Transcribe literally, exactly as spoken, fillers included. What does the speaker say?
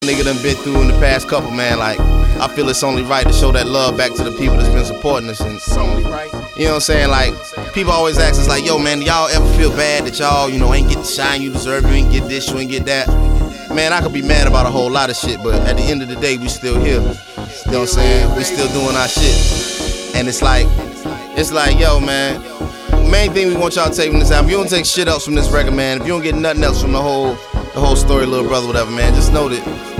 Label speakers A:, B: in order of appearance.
A: Nigga done been through in the past couple, man. Like, I feel it's only right to show that love back to the people that's been supporting us. And it's only right. You know what I'm saying? Like, people always ask us, like, yo, man, do y'all ever feel bad that y'all, you know, ain't get the shine you deserve, you ain't get this, you ain't get that? Man, I could be mad about a whole lot of shit, but at the end of the day, we still here. You know what I'm saying? We still doing our shit. And it's like, it's like, yo, man, main thing we want y'all to take from this album, if you don't take shit else from this record, man, if you don't get nothing else from the whole, the whole story, Little Brother, whatever, man, just know that